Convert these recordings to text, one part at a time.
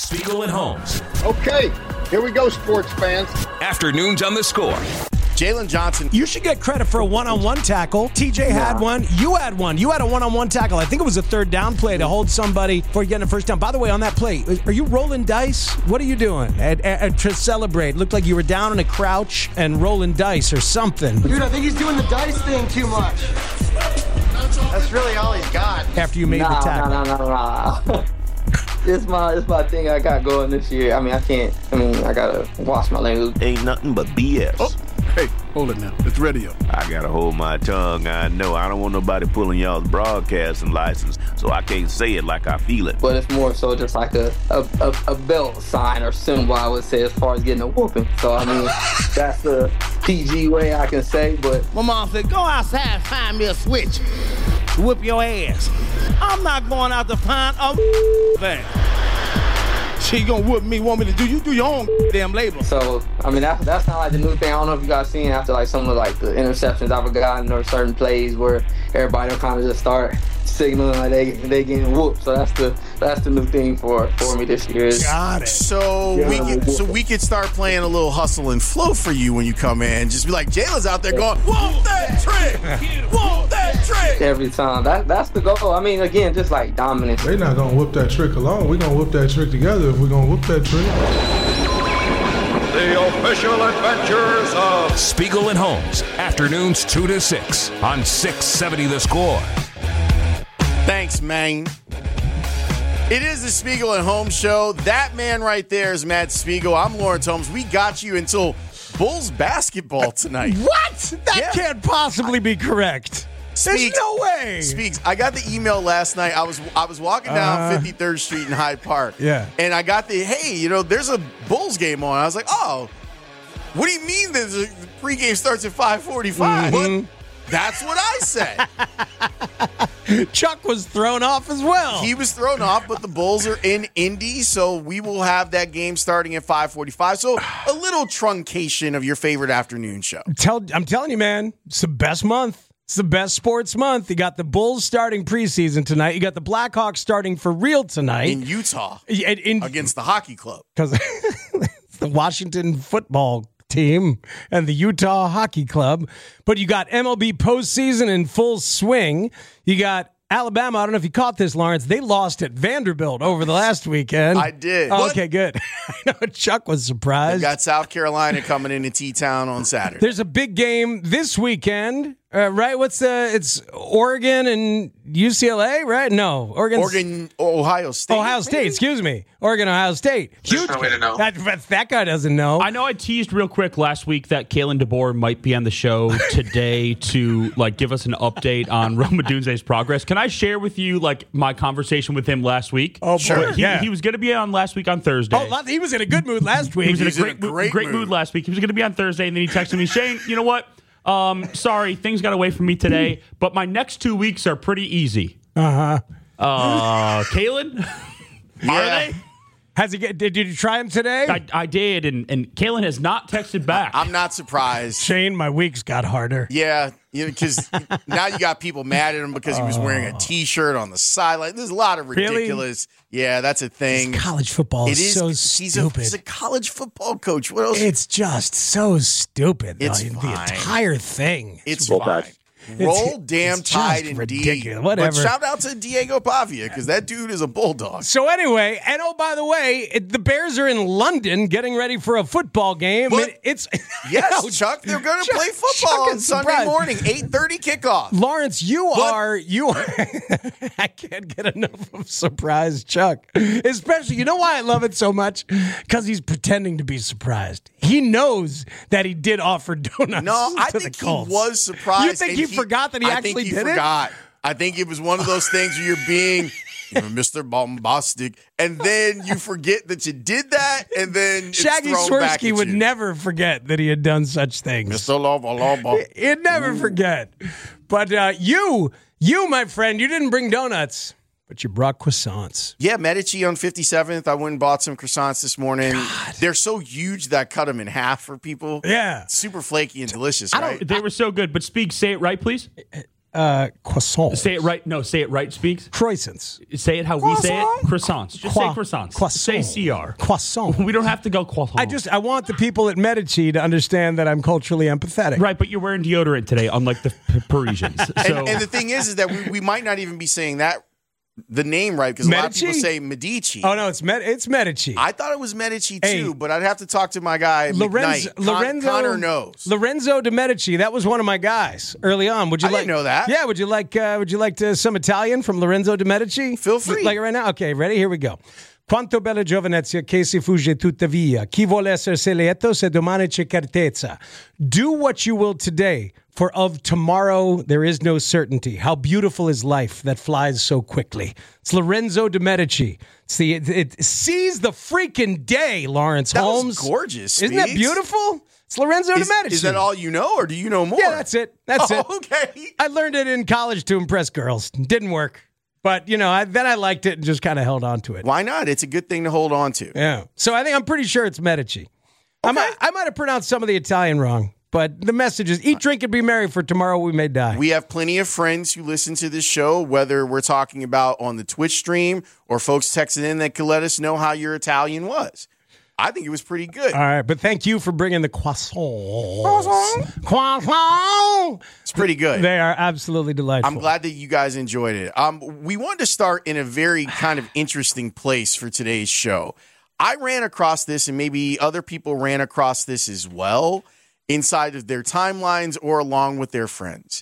Spiegel and Holmes. Okay, here we go, sports fans. Afternoons on the Score. Jalen Johnson. You should get credit for a one-on-one tackle. TJ had one. You had one. You had a one-on-one tackle. I think it was a third down play to hold somebody for getting a first down. By the way, on that play, are you rolling dice? What are you doing to celebrate? Looked like you were down on a crouch and rolling dice or something. Dude, I think he's doing the dice thing too much. That's really all he's got. After you made the tackle. Nah. It's my thing I got going this year. I gotta wash my language. Ain't nothing but BS. Oh, hey, hold it now. It's radio. I gotta hold my tongue. I know I don't want nobody pulling y'all's broadcasting license, so I can't say it like I feel it. But it's more so just like a belt sign or symbol, I would say, as far as getting a whooping. So, I mean, that's the PG way I can say, but... My mom said, go outside and find me a switch. Whip your ass. I'm not going out to find a thing. She gonna whoop me, want me to do, you do your own damn labor. So, I mean, that's kind of like the new thing. I don't know if you guys seen after like some of like the interceptions I've gotten or certain plays where everybody will kind of just start signaling like they getting whooped. So that's the new thing for me this year. Got it. So we could start playing a little hustle and flow for you when you come in. Just be like, Jalen's out there going, whoop that trick, whoop that trick. Every time. That's the goal. I mean, again, just like dominance. They're not gonna whoop that trick alone. We're gonna whoop that trick together if we're gonna whoop that trick. The official adventures of Spiegel and Holmes. Afternoons 2 to 6 on 670 The Score. Thanks, man. It is the Spiegel and Holmes show. That man right there is Matt Spiegel. I'm Lawrence Holmes. We got you until Bulls basketball tonight. What? That can't possibly be correct. There's no way. Speaks. I got the email last night. I was walking down 53rd Street in Hyde Park. Yeah. And I got there's a Bulls game on. I was like, oh, what do you mean the pregame starts at 5:45? Mm-hmm. That's what I said. Chuck was thrown off as well. He was thrown off, but the Bulls are in Indy, so we will have that game starting at 5:45. So a little truncation of your favorite afternoon show. I'm telling you, man, it's the best month. It's the best sports month. You got the Bulls starting preseason tonight. You got the Blackhawks starting for real tonight. In Utah. Against the hockey club. Because it's the Washington football team and the Utah Hockey Club. But you got MLB postseason in full swing. You got Alabama. I don't know if you caught this, Lawrence. They lost at Vanderbilt over the last weekend. I did. Oh, okay, good. I know Chuck was surprised. They got South Carolina coming into T-Town on Saturday. There's a big game this weekend. Right? It's Oregon and UCLA, right? No. Ohio State. Ohio State, excuse me. Oregon, Ohio State. Huge. No way to know. That guy doesn't know. I know I teased real quick last week that Kalen DeBoer might be on the show today to give us an update on Rome Odunze's progress. Can I share with you my conversation with him last week? Oh, sure. He was going to be on last week on Thursday. Oh, he was in a good mood last week. He was in a great mood last week. He was going to be on Thursday, and then he texted me, Shane, you know what? Sorry, things got away from me today, but my next 2 weeks are pretty easy. Kalen? Are they? Did you try him today? I did, and Kalen has not texted back. I'm not surprised. Shane, my weeks got harder. Yeah, because now you got people mad at him because he was wearing a T-shirt on the sideline. There's a lot of ridiculous. Really? Yeah, that's a thing. College football is so stupid. He's a college football coach. What else? It's just so stupid. It's the fine. entire thing. It's fine. Roll damn Tide indeed. Ridiculous. Whatever. But shout out to Diego Pavia because that dude is a bulldog. So anyway, and by the way, the Bears are in London getting ready for a football game. Yes, Chuck, they're going to play football on Sunday morning, 8:30 kickoff. Lawrence, you are. I can't get enough of surprised Chuck. Especially, you know why I love it so much? Because he's pretending to be surprised. He knows that he did offer donuts. No, I to think the Colts. he was surprised. You think he forgot that he actually did forgot. I think it was one of those things where you're being Mr. Bombastic, and then you forget that you did that, and then Shaggy Swirsky would never forget that he had done such things. Mr. Lova. He'd never forget. But you, my friend, you didn't bring donuts. But you brought croissants. Yeah, Medici on 57th. I went and bought some croissants this morning. God. They're so huge that I cut them in half for people. Yeah. Super flaky and delicious, right? They were so good. But say it right, please. croissants. Say it right. No, say it right, Speaks. Croissants. Say it how we say it. Croissants. Just say croissants. Croissant. Say CR. Croissant. We don't have to go croissant. I want the people at Medici to understand that I'm culturally empathetic. Right, but you're wearing deodorant today, unlike the Parisians. So. And the thing is that we might not even be saying the name right, because a lot of people say Medici. Oh, no, it's Medici. I thought it was Medici too, but I'd have to talk to my guy, McKnight. Connor knows. Lorenzo de Medici, that was one of my guys early on. Would you didn't know that. Yeah, would you like some Italian from Lorenzo de Medici? Feel free. Like it right now? Okay, ready? Here we go. Quanto bella giovinezza che si fugge tuttavia. Chi vuole essere lieto se domani c'è certezza. Do what you will today, for of tomorrow there is no certainty. How beautiful is life that flies so quickly. It's Lorenzo de Medici. It sees the freaking day, Lawrence Holmes. That was gorgeous. Isn't that beautiful? It's Lorenzo de Medici. Is that all you know, or do you know more? Yeah, that's it. That's it. Okay. I learned it in college to impress girls. Didn't work. But, then I liked it and just kind of held on to it. Why not? It's a good thing to hold on to. Yeah. So I'm pretty sure it's Medici. Okay. I might have pronounced some of the Italian wrong, but the message is eat, drink, and be merry, for tomorrow we may die. We have plenty of friends who listen to this show, whether we're talking about on the Twitch stream or folks texting in that could let us know how your Italian was. I think it was pretty good. All right, but thank you for bringing the croissants. Croissant. It's pretty good. They are absolutely delightful. I'm glad that you guys enjoyed it. We wanted to start in a very kind of interesting place for today's show. I ran across this, and maybe other people ran across this as well, inside of their timelines or along with their friends.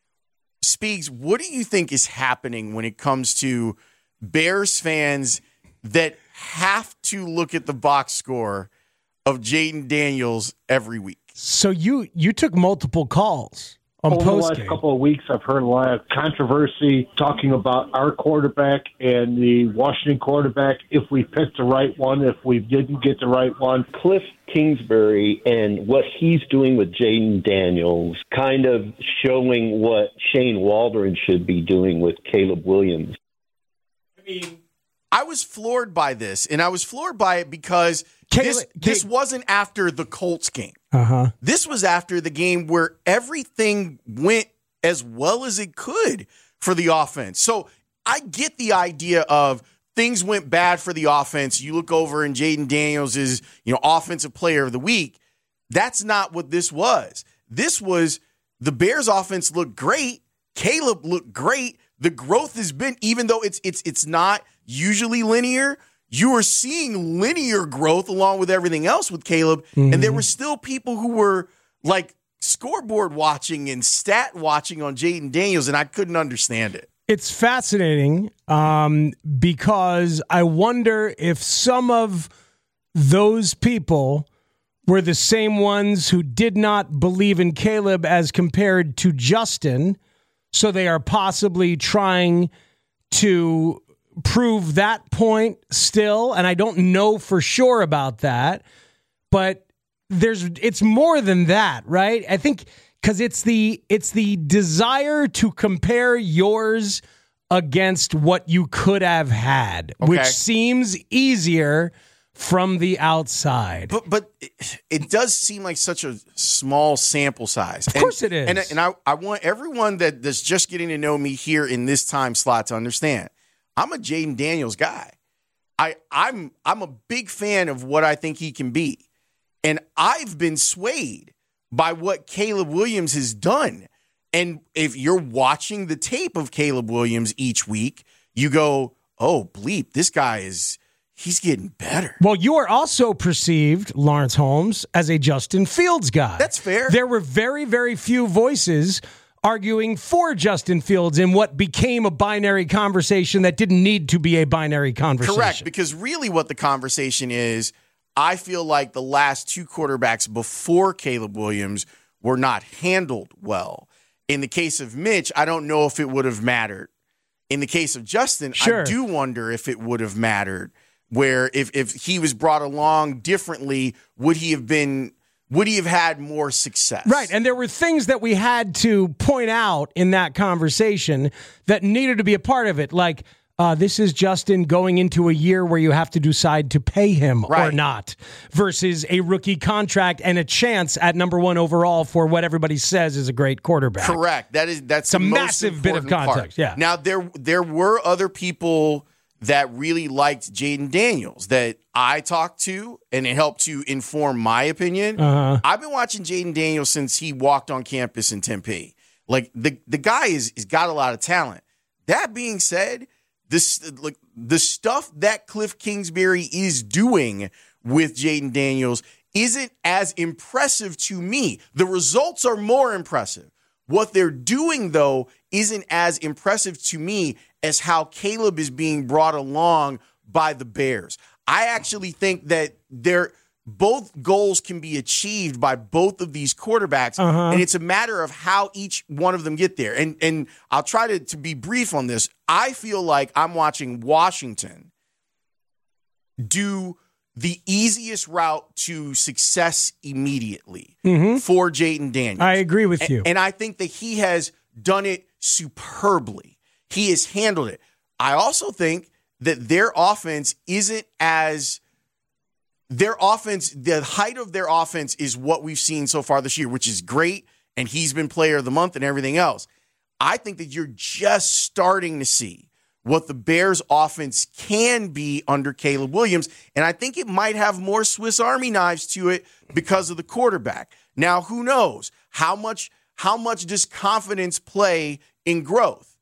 Speaks, what do you think is happening when it comes to Bears fans that have to look at the box score of Jayden Daniels every week? So you took multiple calls on over post-game. The last couple of weeks, I've heard a lot of controversy talking about our quarterback and the Washington quarterback, if we picked the right one, if we didn't get the right one. Cliff Kingsbury and what he's doing with Jayden Daniels, kind of showing what Shane Waldron should be doing with Caleb Williams. I mean, I was floored by this, and I was floored by it because this wasn't after the Colts game. Uh-huh. This was after the game where everything went as well as it could for the offense. So I get the idea of things went bad for the offense. You look over and Jayden Daniels is, offensive player of the week. That's not what this was. This was the Bears offense looked great. Caleb looked great. The growth has been, even though it's not usually linear, you are seeing linear growth along with everything else with Caleb. Mm-hmm. And there were still people who were like scoreboard watching and stat watching on Jayden Daniels, and I couldn't understand it. It's fascinating because I wonder if some of those people were the same ones who did not believe in Caleb as compared to Justin. So they are possibly trying to prove that point still. And I don't know for sure about that. But it's more than that, right? I think because it's the desire to compare yours against what you could have had, which seems easier from the outside. But it does seem like such a small sample size. Of course it is. And I want everyone that's just getting to know me here in this time slot to understand, I'm a Jayden Daniels guy. I'm a big fan of what I think he can be. And I've been swayed by what Caleb Williams has done. And if you're watching the tape of Caleb Williams each week, you go, oh, bleep, this guy he's getting better. Well, you are also perceived, Lawrence Holmes, as a Justin Fields guy. That's fair. There were very, very few voices arguing for Justin Fields in what became a binary conversation that didn't need to be a binary conversation. Correct, because really what the conversation is, I feel like the last two quarterbacks before Caleb Williams were not handled well. In the case of Mitch, I don't know if it would have mattered. In the case of Justin, sure. I do wonder if it would have mattered. Where if he was brought along differently, would he have had more success? Right, and there were things that we had to point out in that conversation that needed to be a part of it, like This is Justin going into a year where you have to decide to pay him or not, versus a rookie contract and a chance at number 1 overall for what everybody says is a great quarterback. Correct. That's a massive bit of context. Yeah. Now there were other people that really liked Jaden Daniels that I talked to, and it helped to inform my opinion. I've been watching Jaden Daniels since he walked on campus in Tempe. Like the guy is got a lot of talent. That being said, the stuff that Cliff Kingsbury is doing with Jaden Daniels isn't as impressive to me. The results are more impressive. What they're doing, though, isn't as impressive to me as how Caleb is being brought along by the Bears. I actually think that both goals can be achieved by both of these quarterbacks, and it's a matter of how each one of them get there. And I'll try to be brief on this. I feel like I'm watching Washington do the easiest route to success immediately for Jaden Daniels. I agree with you. And I think that he has done it superbly. He has handled it. I also think that their offense isn't as... the height of their offense is what we've seen so far this year, which is great, and he's been player of the month and everything else. I think that you're just starting to see what the Bears offense can be under Caleb Williams, and I think it might have more Swiss Army knives to it because of the quarterback. Now, who knows? How much does confidence play in growth?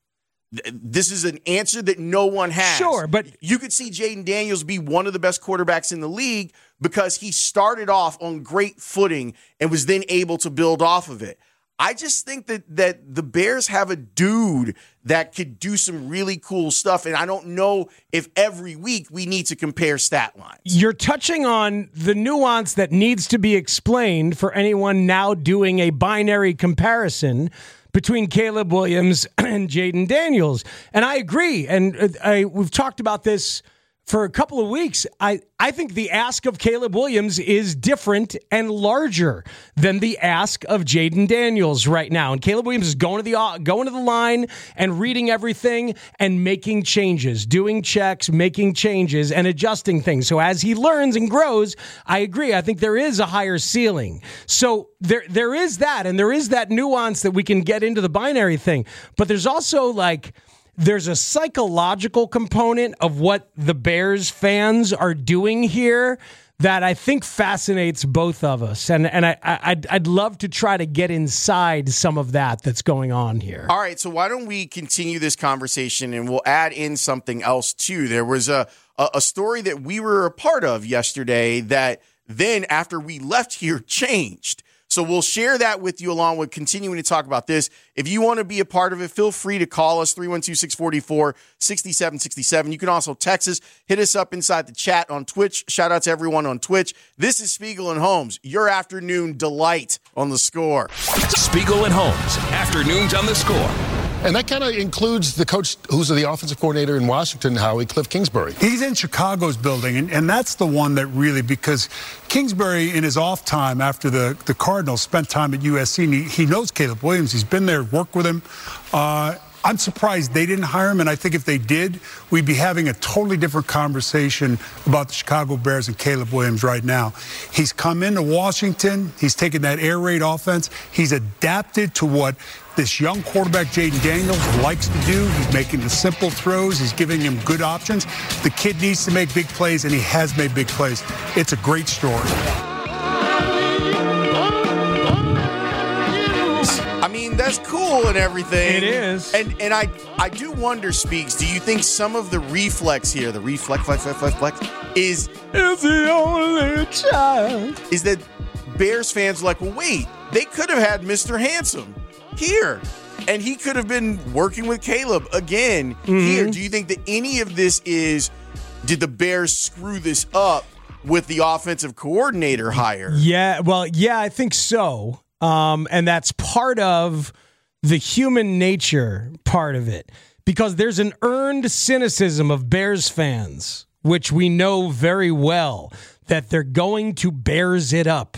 This is an answer that no one has. Sure, but you could see Jaden Daniels be one of the best quarterbacks in the league because he started off on great footing and was then able to build off of it. I just think that the Bears have a dude that could do some really cool stuff, and I don't know if every week we need to compare stat lines. You're touching on the nuance that needs to be explained for anyone now doing a binary comparison between Caleb Williams and Jaden Daniels. And I agree, and we've talked about this for a couple of weeks. I think the ask of Caleb Williams is different and larger than the ask of Jaden Daniels right now. And Caleb Williams is going to the line and reading everything and making changes, doing checks, making changes, and adjusting things. So as he learns and grows, I agree. I think there is a higher ceiling. So there is that, and there is that nuance that we can get into the binary thing. But there's also there's a psychological component of what the Bears fans are doing here that I think fascinates both of us. And I'd love to try to get inside some of that's going on here. All right, so why don't we continue this conversation, and we'll add in something else too. There was a story that we were a part of yesterday that then after we left here changed. So we'll share that with you along with continuing to talk about this. If you want to be a part of it, feel free to call us, 312-644-6767. You can also text us, hit us up inside the chat on Twitch. Shout out to everyone on Twitch. This is Spiegel and Holmes, your afternoon delight on The Score. Spiegel and Holmes, afternoons on The Score. And that kind of includes the coach who's the offensive coordinator in Washington, Howie, Cliff Kingsbury. He's in Chicago's building, and that's the one that really, because Kingsbury in his off time after the Cardinals spent time at USC, and he knows Caleb Williams. He's been there, worked with him. I'm surprised they didn't hire him, and I think if they did, we'd be having a totally different conversation about the Chicago Bears and Caleb Williams right now. He's come into Washington. He's taken that air raid offense. He's adapted to what this young quarterback, Jaden Daniels, likes to do. He's making the simple throws. He's giving him good options. The kid needs to make big plays, and he has made big plays. It's a great story. I mean, that's cool and everything. It is. And I do wonder, Speaks, do you think some of the reflex here, the reflex is the only child, is that Bears fans are like, well, wait, they could have had Mr. Handsome here, and he could have been working with Caleb again here. Do you think that any of this did the Bears screw this up with the offensive coordinator hire? Yeah, I think so. And that's part of the human nature part of it, because there's an earned cynicism of Bears fans, which we know very well, that they're going to Bears it up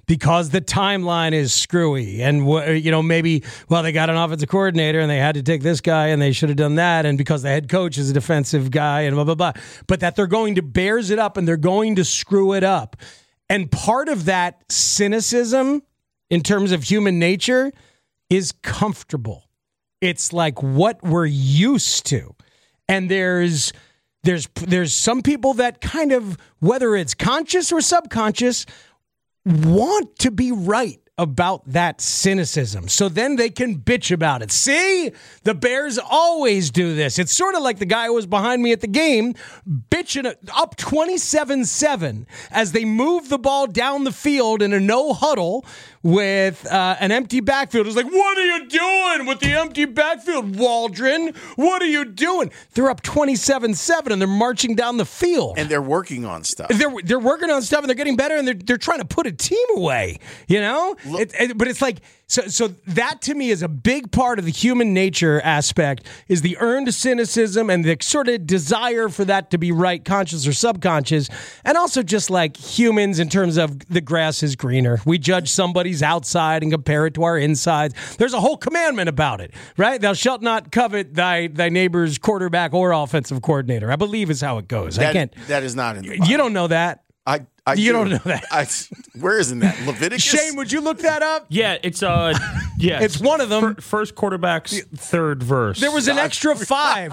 because the timeline is screwy. And, maybe, they got an offensive coordinator and they had to take this guy and they should have done that. And because the head coach is a defensive guy and blah, blah, blah. But that they're going to bears it up and they're going to screw it up. And part of that cynicism in terms of human nature is comfortable. It's like what we're used to. And there's some people that kind of, whether it's conscious or subconscious, want to be right about that cynicism. So then they can bitch about it. See, the Bears always do this. It's sort of like the guy who was behind me at the game bitching up 27-7 as they move the ball down the field in a no huddle with an empty backfield. It's like, what are you doing with the empty backfield, Waldron? What are you doing? They're up 27-7 and they're marching down the field. And they're working on stuff. They're working on stuff and they're getting better and they're trying to put a team away, but it's like, so that to me is a big part of the human nature aspect, is the earned cynicism and the sort of desire for that to be right, conscious or subconscious. And also just like humans in terms of the grass is greener. We judge somebody's outside and compare it to our insides. There's a whole commandment about it, right? Thou shalt not covet thy neighbor's quarterback or offensive coordinator, I believe is how it goes. That is not in the Bible. You don't know that. You don't know that. Where isn't that? Leviticus? Shane, would you look that up? Yeah, it's it's one of them. First quarterback's third verse. There was an extra 5.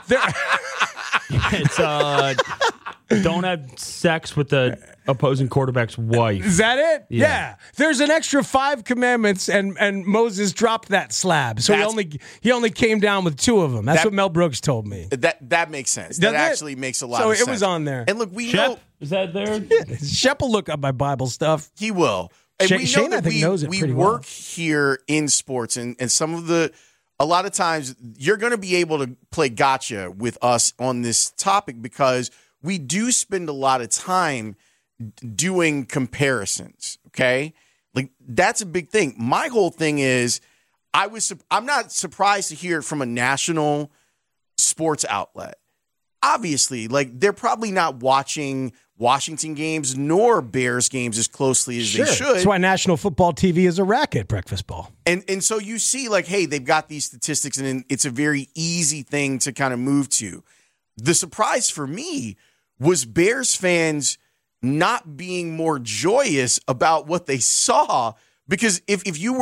It's don't have sex with the opposing quarterback's wife. Is that it? Yeah. There's an extra 5 commandments, and Moses dropped that slab, so he only came down with 2 of them. That's what Mel Brooks told me. That makes sense. That actually makes a lot of sense. So it was on there. And look, we Shep, know. is that there? Shep will look up my Bible stuff. He will. And Shane, I think, knows it pretty well. We work here in sports, and a lot of times you're going to be able to play gotcha with us on this topic because we do spend a lot of time doing comparisons, okay? Like, that's a big thing. My whole thing is I'm not surprised to hear it from a national sports outlet. Obviously, like, they're probably not watching Washington games nor Bears games as closely as they should. That's why National Football TV is a racket, breakfast ball. And so you see, like, hey, they've got these statistics, and it's a very easy thing to kind of move to. The surprise for me was Bears fans not being more joyous about what they saw, because if you've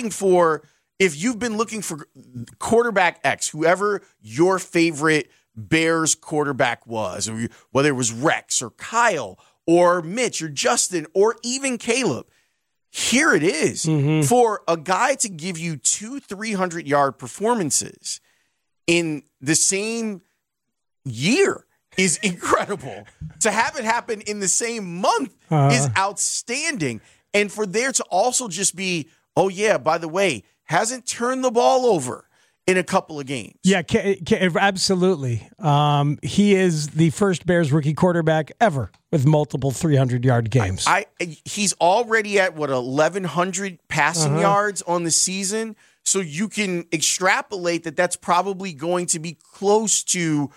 been looking for quarterback X, whoever your favorite Bears quarterback was, or whether it was Rex or Kyle or Mitch or Justin or even Caleb, here it is. For a guy to give you 2 300-yard performances in the same year is incredible. To have it happen in the same month is outstanding. And for there to also just be, oh yeah, by the way, hasn't turned the ball over in a couple of games. Yeah, absolutely. He is the first Bears rookie quarterback ever with multiple 300-yard games. He's already at, 1,100 passing yards on the season. So you can extrapolate that's probably going to be close to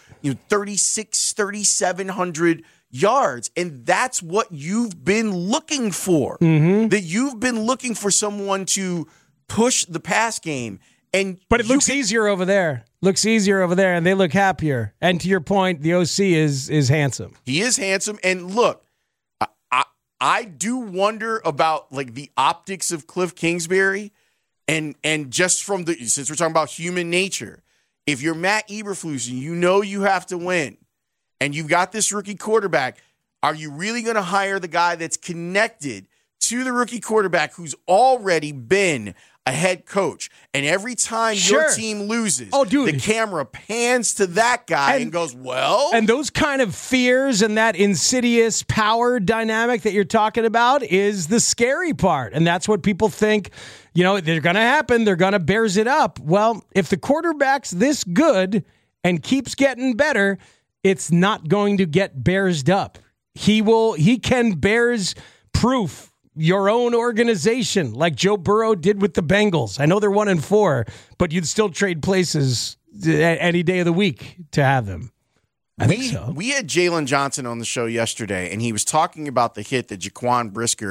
3,700 yards. And that's what you've been looking for. That you've been looking for someone to push the pass game. But it looks easier over there. And they look happier. And to your point, the OC is handsome. He is handsome. And look, I do wonder about like the optics of Cliff Kingsbury. And just from since we're talking about human nature, if you're Matt Eberflus and you have to win, and you've got this rookie quarterback, are you really going to hire the guy that's connected to the rookie quarterback who's already been a head coach? And every time your team loses, the camera pans to that guy and goes, well. And those kind of fears and that insidious power dynamic that you're talking about is the scary part. And that's what people think, they're going to happen. They're going to bears it up. Well, if the quarterback's this good and keeps getting better, it's not going to get bearsed up. He can bears proof your own organization like Joe Burrow did with the Bengals. I know they're 1-4, but you'd still trade places any day of the week to have them. I think so. We had Jalen Johnson on the show yesterday, and he was talking about the hit that Jaquan Brisker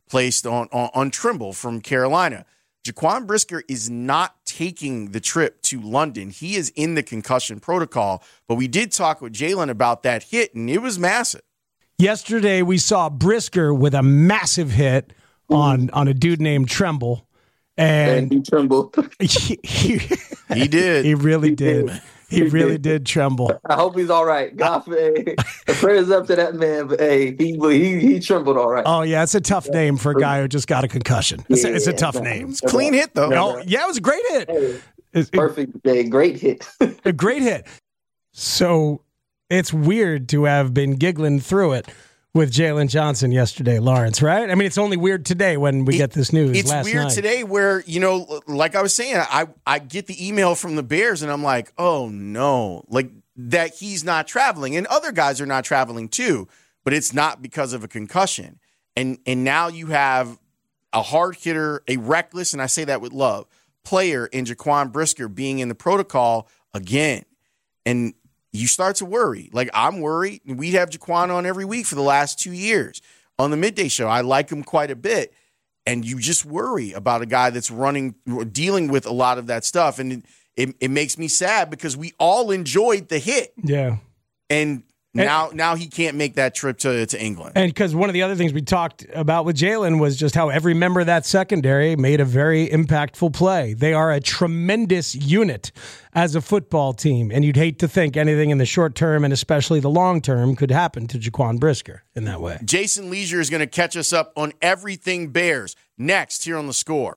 placed on Trimble from Carolina. Jaquan Brisker is not taking the trip to London. He is in the concussion protocol, but we did talk with Jalen about that hit, and it was massive. Yesterday, we saw Brisker with a massive hit on a dude named Trimble. And he trembled. He did. He really did. He really did tremble. I hope he's all right. God, the prayers up to that man, but hey, he trembled all right. Oh, yeah, it's a tough name for a guy who just got a concussion. It's a tough name. It's a clean hit, though. Oh, yeah, it was a great hit. Perfect day. Great hit. A great hit. So it's weird to have been giggling through it with Jalen Johnson yesterday, Lawrence, right? I mean, it's only weird today when we get this news. It's weird night. Today where, like I was saying, I get the email from the Bears and I'm like, oh no, like that he's not traveling, and other guys are not traveling too, but it's not because of a concussion. And now you have a hard hitter, a reckless, and I say that with love, player in Jaquan Brisker being in the protocol again. And you start to worry. Like, I'm worried. We have Jaquan on every week for the last 2 years on the Midday Show. I like him quite a bit. And you just worry about a guy that's dealing with a lot of that stuff. And it makes me sad because we all enjoyed the hit. Yeah. And now he can't make that trip to England. And because one of the other things we talked about with Jalen was just how every member of that secondary made a very impactful play. They are a tremendous unit as a football team, and you'd hate to think anything in the short term and especially the long term could happen to Jaquan Brisker in that way. Jason Leisure is going to catch us up on everything Bears next here on The Score.